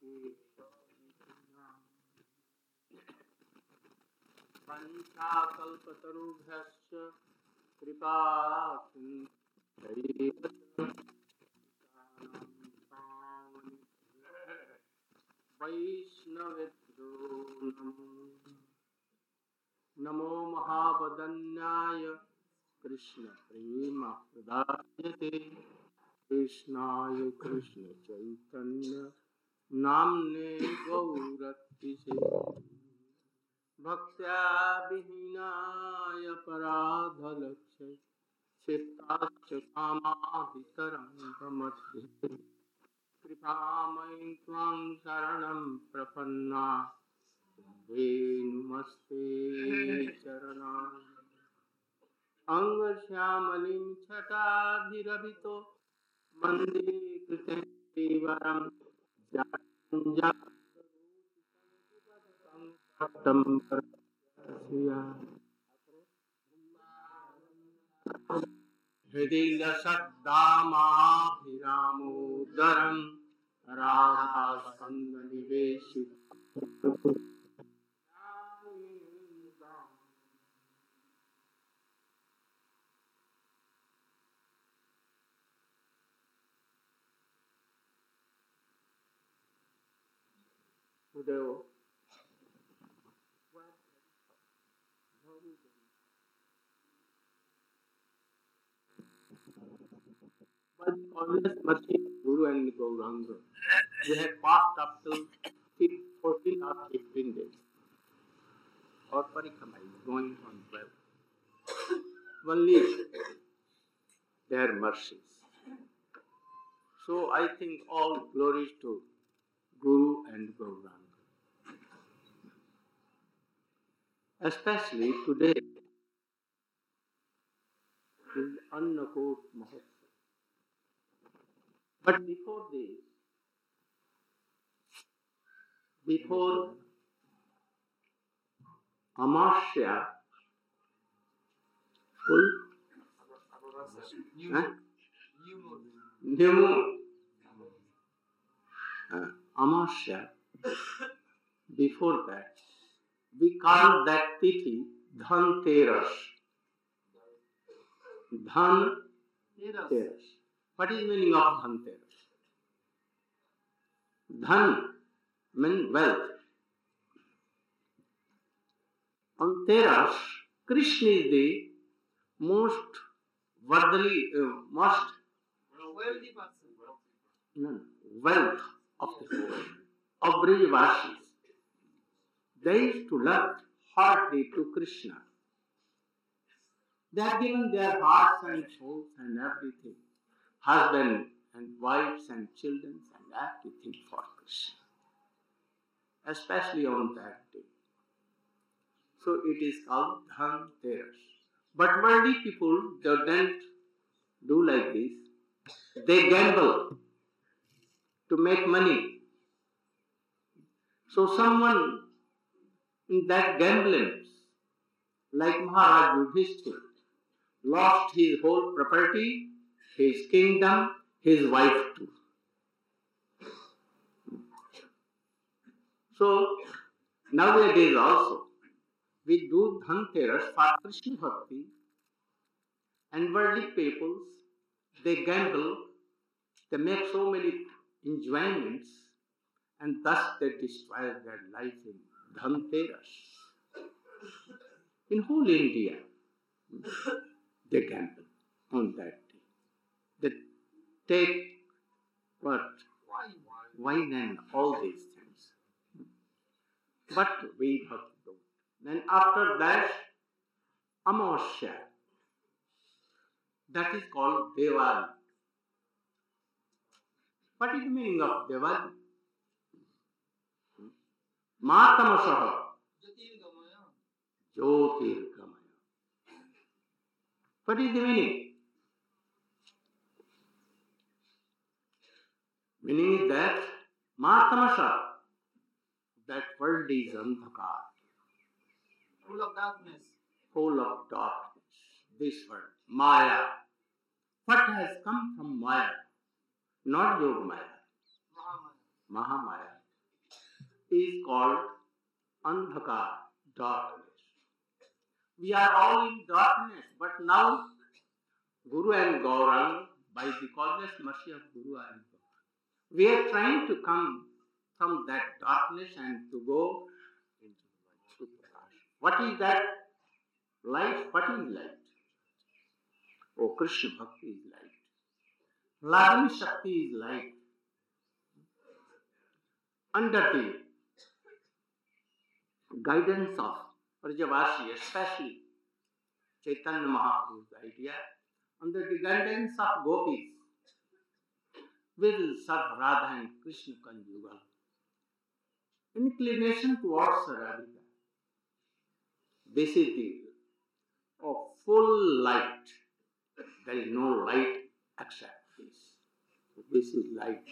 पंचाकल्पतरुभ्यश्च कृपा वैष्णवेभ्यो नमो महावदन्याय कृष्ण प्रेम प्रदायते कृष्णाय कृष्ण चैतन्य नाम्ने गौरतिसे भक्त्या विहीनाय पराधलक्ष्य चित्ताश्च कामाभितरङ्गमध्ये कृपामयि त्वां शरणं प्रपन्ना नमस्ते चरणा अंगश्यामलिं छटाभिरभितो वन्दे कृतेवरं हृदि लसद्दामाभिरामोदरं राधास्कन्धनिवेशितम् But always mercy, Guru and Gauranga. We have passed up to 14 or 15 days. Our parikama is going on well. Only their mercies. So I think all glories to Guru and Gauranga. Especially today is Annakot Mahotsav. But before this, before Amasya, full New Moon, Amasya, before that, we call that Tithi Dhanteras. Dhanteras. What is the meaning of Dhanteras? Dhan means wealth. On Teras, Krishna is the most worldly, most wealthy person. Wealth of the whole, of Brajavasis. They used to love heartily to Krishna. They have given their hearts and souls and everything, husband and wives and children and everything for Krishna, especially on that day. So it is called Dhanteras. But worldly people, they don't do like this. They gamble to make money. So someone in that gambling, like Maharaj Yudhishthira, lost his whole property, his kingdom, his wife too. So nowadays also, we do Dhanteras for Krishna Bhakti, and worldly peoples, they gamble, they make so many enjoyments, and thus they destroy their life in Dhanteras. In whole India, they gamble on that day. They take what? Wine and all these things. But we Bhakti don't. Then after that, Amavasya. That is called Diwali. What is the meaning of Diwali? Matamasaha. Jyotirgamaya. What is the meaning? Meaning is that Matamasa, that world is Andhakar. Full of darkness. Full of darkness. This world. Maya. What has come from Maya? Not Yoga Maya. Mahamaya. is called Andhakar, darkness. We are all in darkness, but now Guru and Gaurang, by the causeless mercy of Guru and Gaurang, we are trying to come from that darkness and to go into Prakash. What is that light? What is light? Oh, Krishna Bhakti is light. Lagni Shakti is light. Under the guidance of Brajavasi, especially Chaitanya Mahaprabhu's idea, under the guidance of gopis, we will serve Radha and Krishna conjugal. Inclination towards Radhika. This is the full light. There is no light except this. This is light.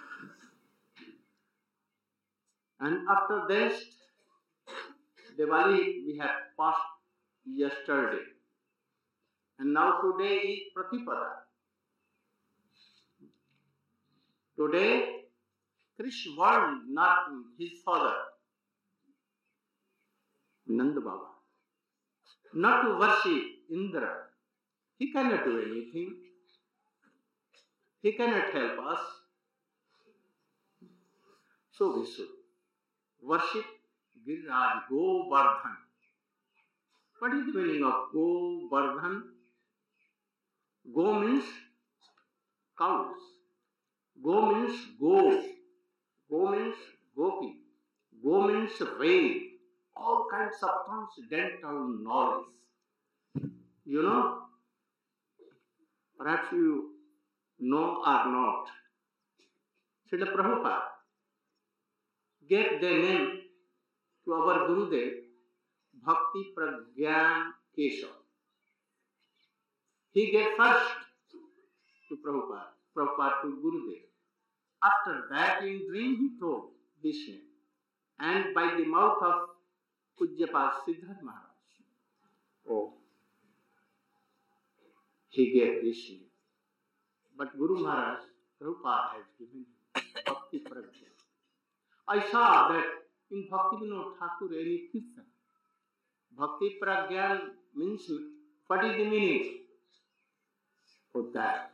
And after this, Diwali we have passed yesterday. And now today is Pratipada. Today, Krishna warned not his father, Nanda Baba, not to worship Indra. He cannot do anything. He cannot help us. So we should worship Giriraj Govardhan. What is the meaning of Govardhan? Go means cows. Go means goat. Go means gopi. Go means rain. All kinds of transcendental knowledge. You know, perhaps you know or not, Srila Prabhupada gave the name to our Gurudev, Bhakti Pragyan Keshav. He gave first to Prabhupada, Prabhupada to Gurudev. After that, in dream, he told this name. And by the mouth of Pujyapad Siddharth Maharaj, oh, he gave this name. But Guru Maharaj, Prabhupada has given Bhakti Pragyan. I saw that in Bhakti Vinod Thakur any kirtan. Bhakti Pragyan means, what is the meaning of that?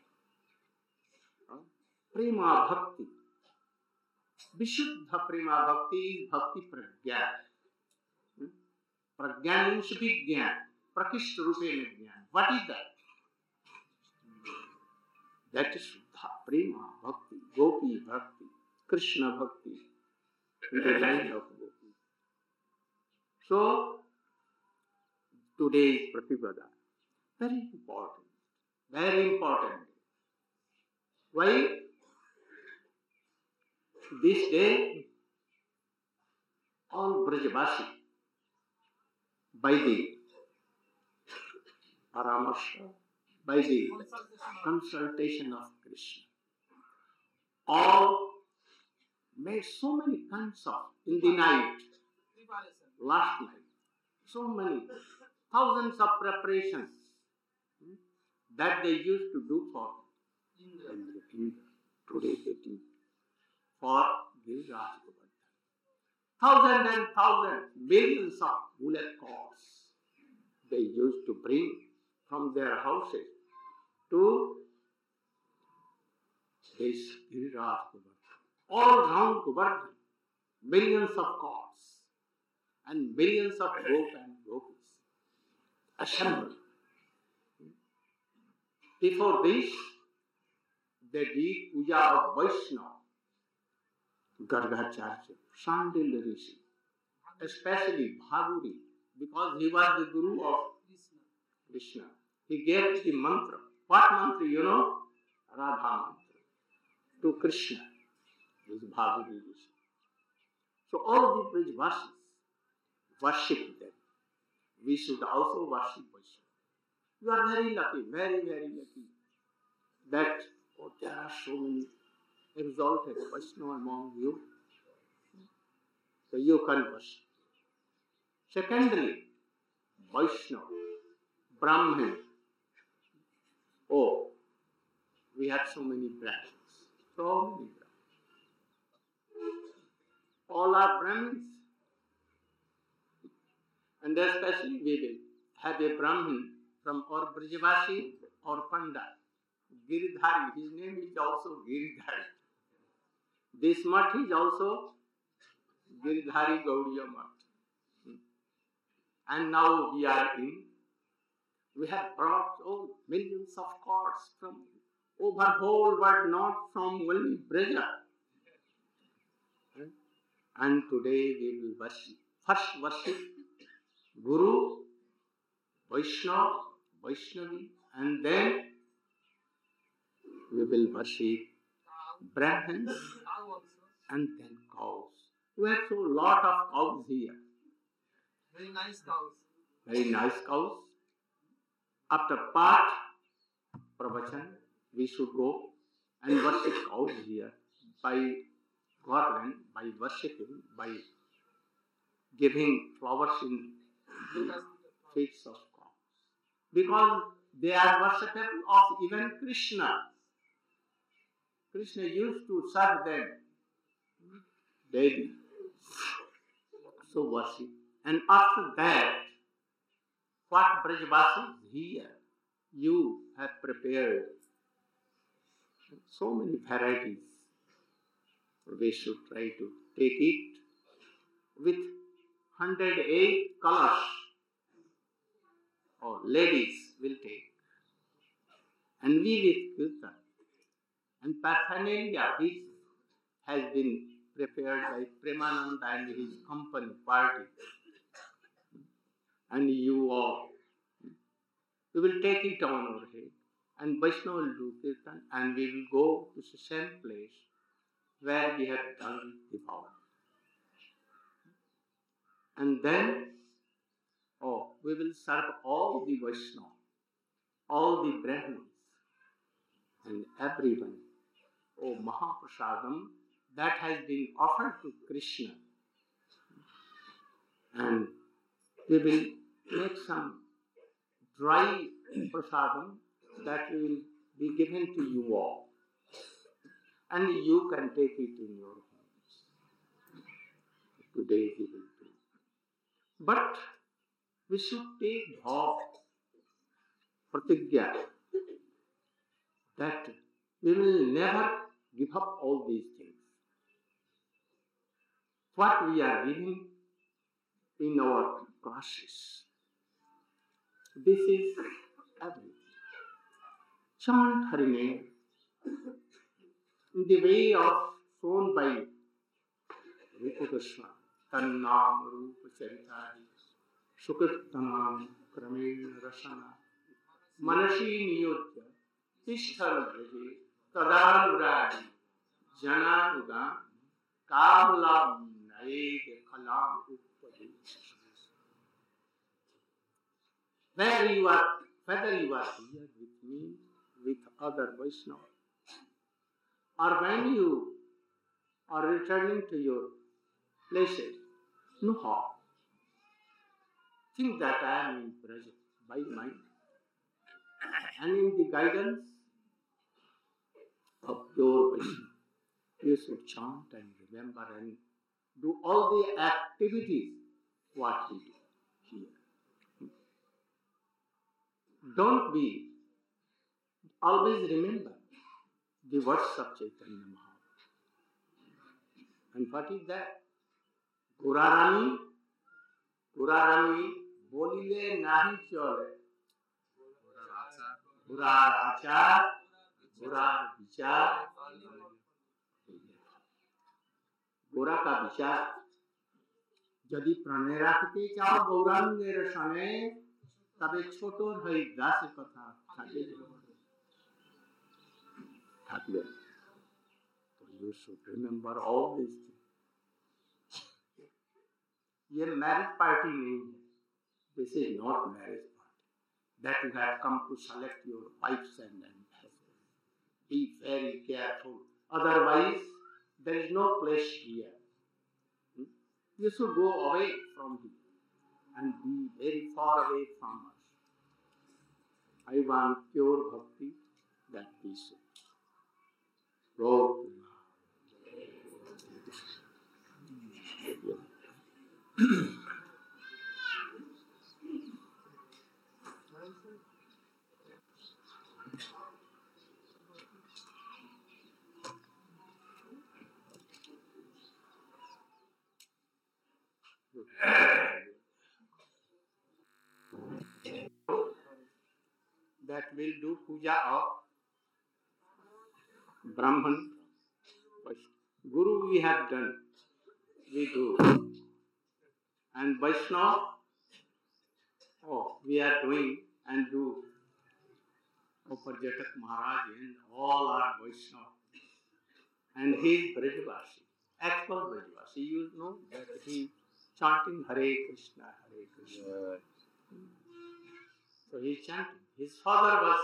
Prema Bhakti. Vishuddha Prema Bhakti is Bhakti Pragyan. Pragyan means Vigyan. Prakishta Rupena Jnana. What is that? That is Shuddha Prema Bhakti, Gopi Bhakti, Krishna Bhakti, in the line of Gopi. So, today is Pratipada. Very important. Very important. Why? This day, all Brajavasi, by the Paramasha, by the consultation of Krishna, all made so many kinds of, in the night, last night, so many, thousands of preparations that they used to do for Indra. Today they do for Giriraj Govardhan. Thousands and thousands, millions of bullet cars they used to bring from their houses to this Giriraj Govardhan. All round Govardhan, millions of cars and millions of gop and gopis assembled. Before this, they did puja of Vaishnava, Gargacharya, Shandil Rishi, especially Bhaguri, because he was the guru of Krishna. He gave the mantra. What mantra? You know? Radha mantra. To Krishna. This Bhaguri Rishi. So all the Brajvasis worship them. We should also worship Vaishnava. You are very lucky, very, very lucky that there are so many exalted Vaishnava among you. So you can worship. Secondly, Vaishnava, Brahmin. Oh, we have so many branches. So many branches. all are Brahmins. And especially we will have a Brahmin from or Brajavasi or Panda. Giridhari, his name is also Giridhari. This mutt is also Giridhari Gaudiya mutt. And now we have brought millions of cards from over whole world, not from only Braja. And today we will worship. First worship Guru, Vaishnava, Vaishnavi, and then we will worship Brahmins and then cows. We have so lot of cows here. Very nice cows. Very nice cows. After part pravachan, we should go and worship cows here by garland, by worshipping, by giving flowers in the feet of cows. Because they are worshipable of even Krishna. Krishna used to serve them daily. So worship. And after that, what Brajavasis here, you have prepared so many varieties. We should try to take it with 108 colors. Or ladies will take. And we with Kirtan. And paraphernalia which has been prepared by Premananda and his company party. And you all, we will take it on our head. And Vaishnava will do Kirtan, and we will go to the same place where we have done the vow. And then, we will serve all the Vaishnava, all the Brahmins, and everyone. Mahaprasadam that has been offered to Krishna. And we will make some dry prasadam that will be given to you all. And you can take it in your homes. Today we will do. But we should take bhav, pratigya, that we will never give up all these things. What we are giving in our classes, this is everything. Chant Hariname in the way of shown by Rupa Goswami, Tannam Rupa Charitari, Sukirtanam Kramena Rasana, Manashi Niyodya, Tishthal Braje, Tadanuradi, Jananugam, Kamalam Naeg Kalam Uppadi. Whether you are here with me, with other Vaishnava, or when you are returning to your places, no harm. Think that I am in present by mind and in the guidance of your Vaishnava. You should chant and remember and do all the activities what we do here. Don't be, always remember the words of Chaitanya Mahaprabhu. And what is that? Gurarani, bolile nahi chole. Gurar achar, गुरार विचार, गोरा का विचार यदि प्रणय राखते चाओ गौरांगेर सने तबे छोटोर हई दास कथा थाके थाकबे. So you should remember all these things. ये marriage party नहीं है. This is not marriage party. That you have come to select your wives and husbands. Be very careful. Otherwise, there is no place here. You should go away from here and be very far away from us. I want pure bhakti, that we should. Lord, will do puja of Brahman. Guru we have done, we do. And Vaishnava, we are doing and do. Jatak Maharaj and all are Vaishnava. And he is Brajvasi, actual Brajvasi. You know that he chanting Hare Krishna, Hare Krishna. So he is chanting. His father was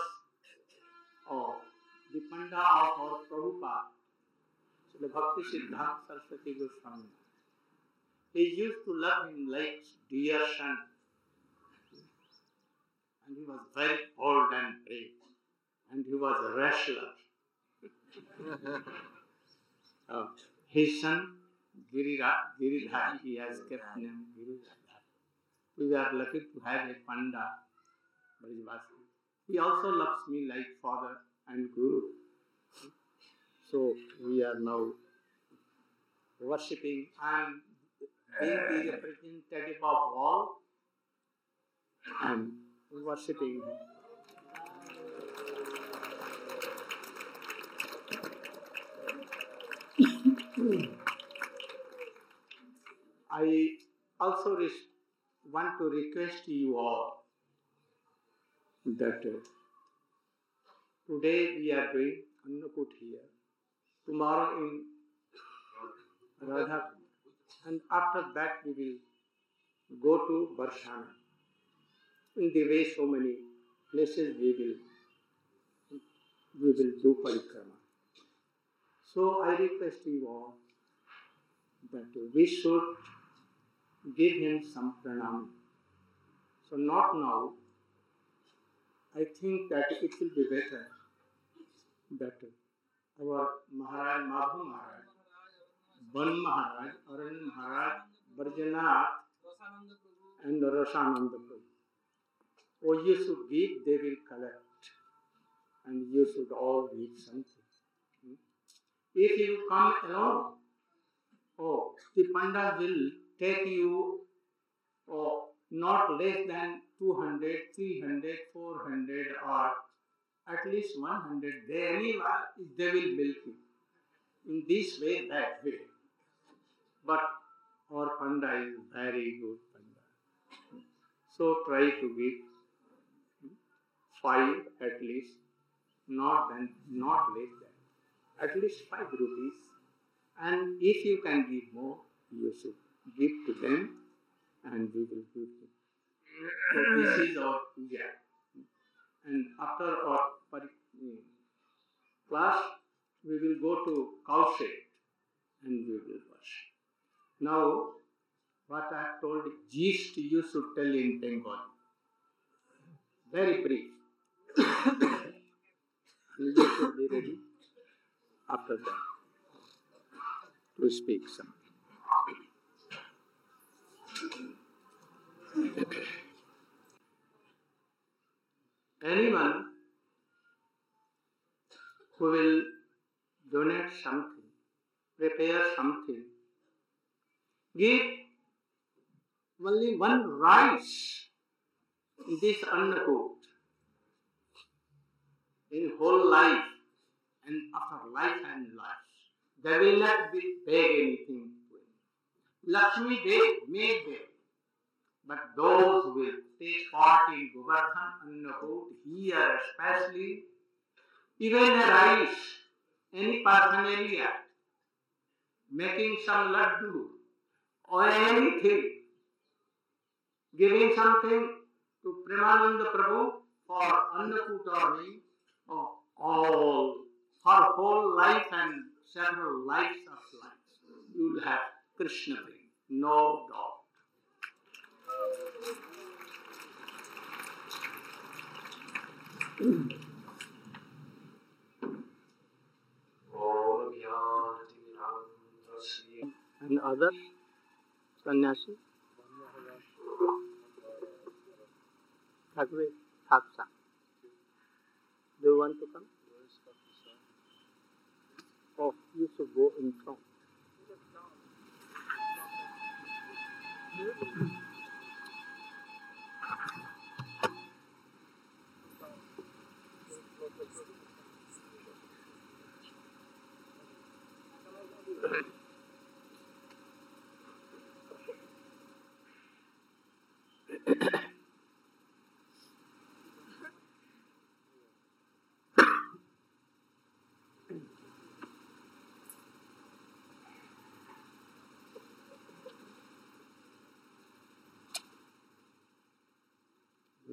the Panda of our Prabhupada, the Bhakti Siddhanta Saraswati Goswami. He used to love him like dear son. And he was very bold and brave. And he was a wrestler. His son, Giridhari, he has kept name Giridhari. We are lucky to have a Panda, Brajvasi. He also loves me like father and Guru. So we are now worshipping and being the representative of all and worshipping him. I also want to request you all that today we are doing Annakut here, tomorrow in Radha, and after that we will go to Barshana. In the way so many places we will do parikrama. So I request you all that we should give him some pranam. So not now. I think that it will be better that our Maharaj, Madhu Maharaj, Ban Maharaj, Arun Maharaj, Barjanath, and Rasananda Prabhu. You should give, they will collect, and you should all give something. If you come alone, the Pandit will take you not less than 200, 300, 400 or at least 100. They will milk you. In this way, that way. But our Pandit is very good Pandit. So try to give 5 at least, not less than. At least 5 rupees. And if you can give more, you should give to them and we will give you. So this is our puja. And after our class, we will go to cow shed and we will worship. Now, what I have told gist you should tell in Bengali. Very brief. You should be ready after that to speak something. Anyone who will donate something, prepare something, give only one rice in this Annakut in whole life and after life and life. They will not beg anything to him. Lakshmi beg, may beg. But those who will take part in Govardhan Annakut here especially, even a rice, any paraphernalia, making some laddu or anything, giving something to Premananda Prabhu for Annakut or all, for whole life and several lives of life, you will have Krishna bring, no doubt. And other sannyasi? Thakwe, Thaksa. Do you want to come? Oh, you should go in front.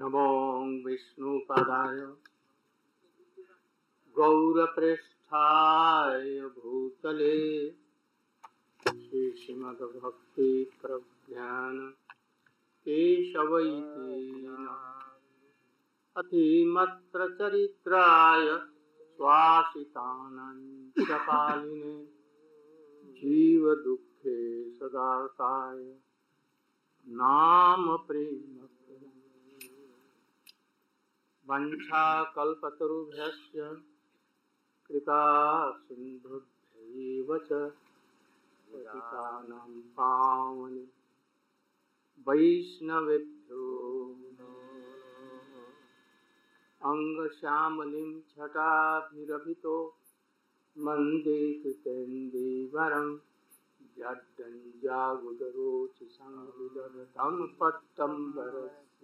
नमो विष्णुपदाय गौरपृष्ठाय भूतले श्रीमद्भक्ति प्रज्ञान केशवैति अतिमत्र चरित्राय स्वासितानंचपालिने जीव दुखे सदासाय नाम प्रेम वंशा कल्पतरुभ्यश्च कृपा सिन्धुभ्यैव च पतितानां पावने वैष्णवेभ्यो अंगश्यामलिं छटाभिरभितो वन्दे कृतेन्दीवरं जड्डञ्जागुदरोचिसंविदधतं पट्टम्बरस्य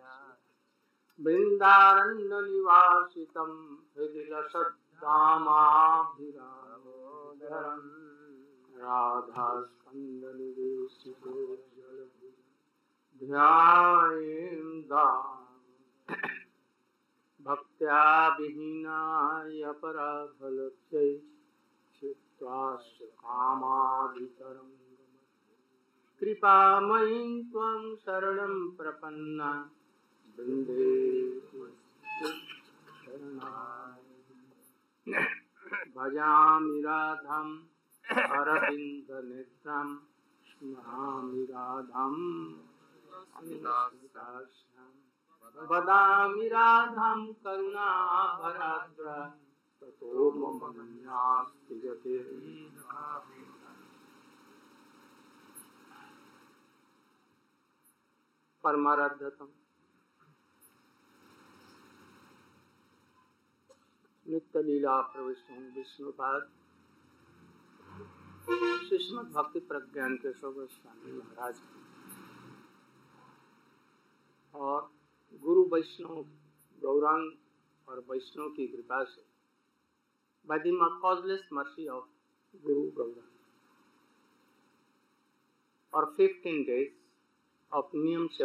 बृन्दारण्यनिवासितं हृदिलसद्दामाभिरामोदरं राधास्कन्दनिवेशितो ध्यायेन्दा भक्त्या विहीनाय पराफलक्ष्यै क्षिप्ताश्च कामाभितरं कृपामयीं त्वं शरणं प्रपन्ना वन्दे भजामि राधां अरविन्दनेत्रां स्मरामि राधां वदामि राधां करुणाभराद्रा ततो मम मन्यास्ति गतिर्न परमाराध्यतम नित्य लीला प्रविष्टों विष्णुपाद श्रीमद् भक्ति प्रज्ञान केशव गोस्वामी महाराज और गुरु वैष्णव गौरांग और वैष्णव की कृपा से by the causeless mercy of Guru Gaurang for 15 days of Niyam